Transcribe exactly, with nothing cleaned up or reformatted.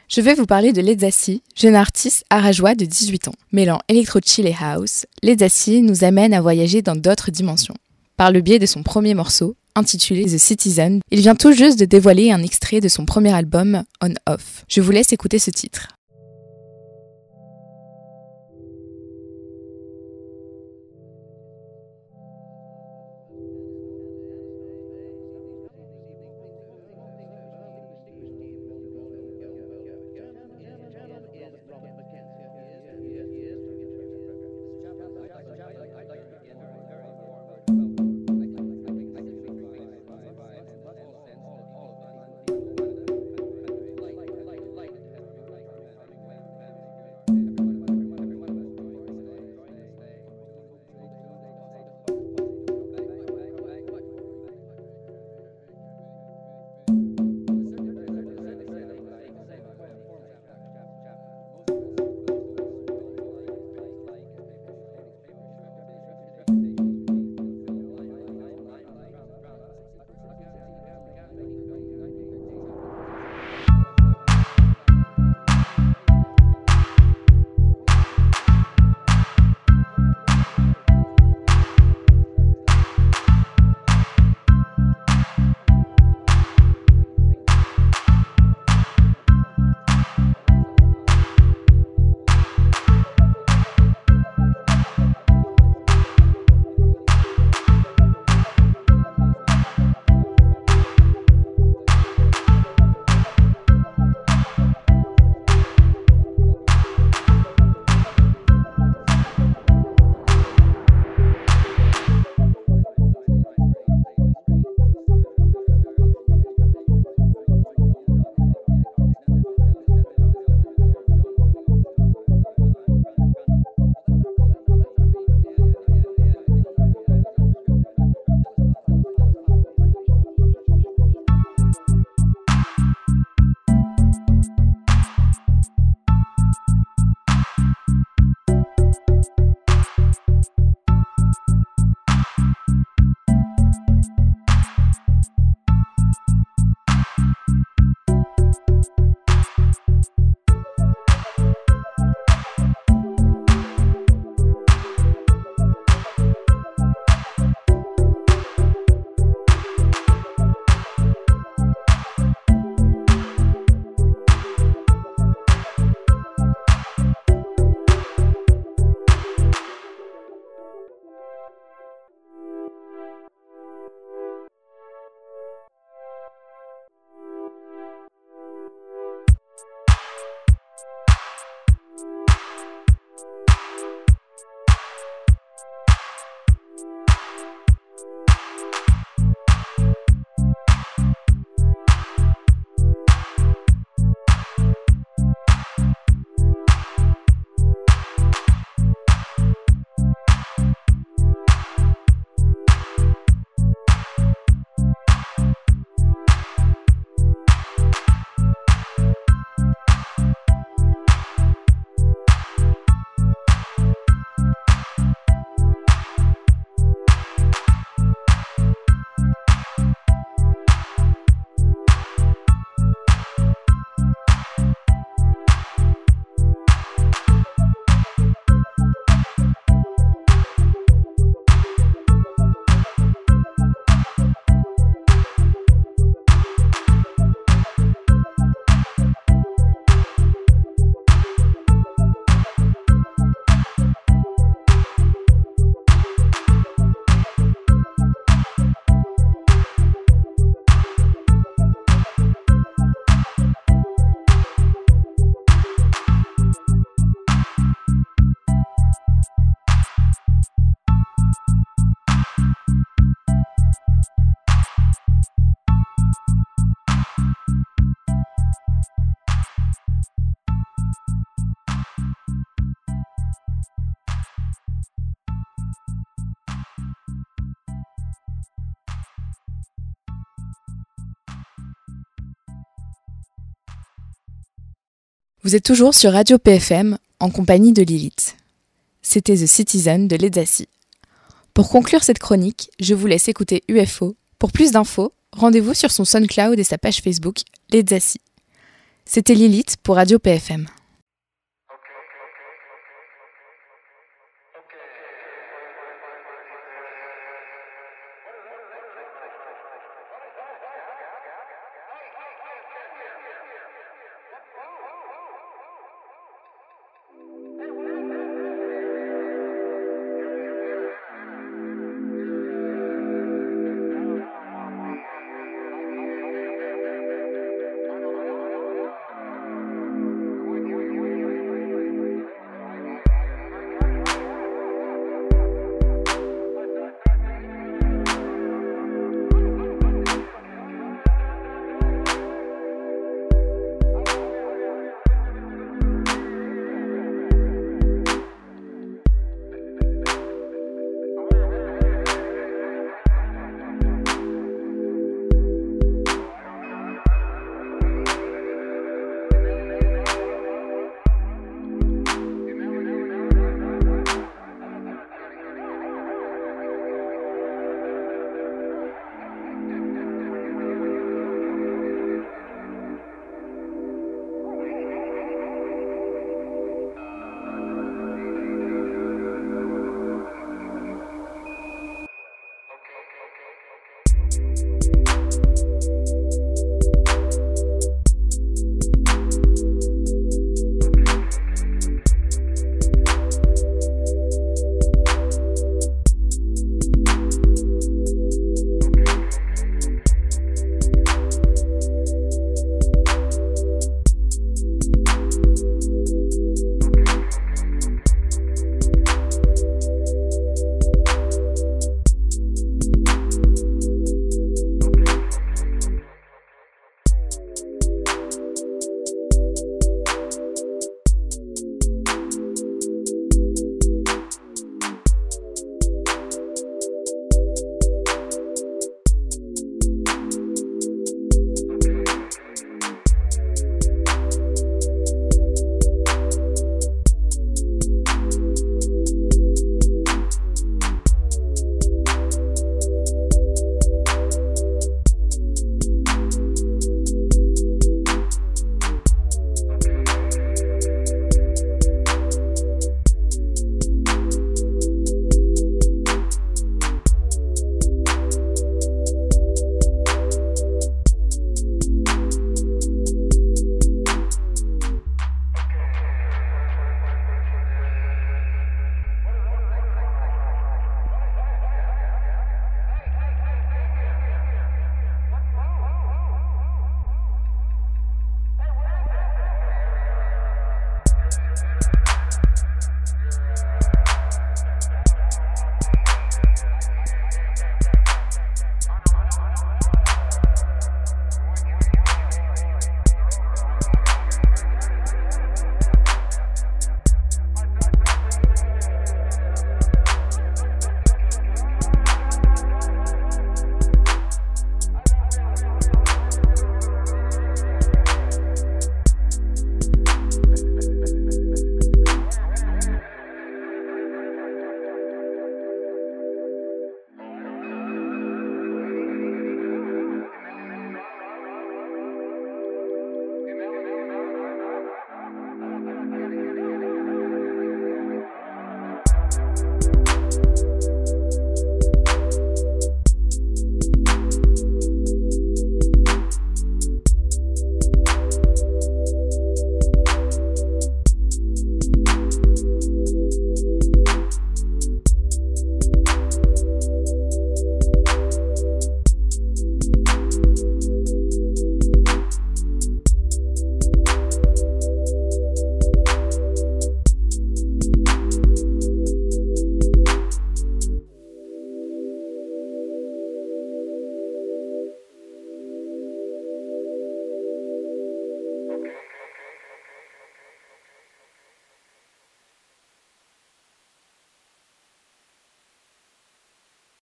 Je vais vous parler de Led Zassi, jeune artiste arajois de dix-huit ans. Mêlant électro-chill et house, Led Zassi nous amène à voyager dans d'autres dimensions. Par le biais de son premier morceau, intitulé The Citizen, il vient tout juste de dévoiler un extrait de son premier album, On Off. Je vous laisse écouter ce titre. Vous êtes toujours sur Radio P F M, en compagnie de Lilith. C'était The Citizen de Led Zassi. Pour conclure cette chronique, je vous laisse écouter U F O. Pour plus d'infos, rendez-vous sur son SoundCloud et sa page Facebook, Led Zassi. C'était Lilith pour Radio P F M.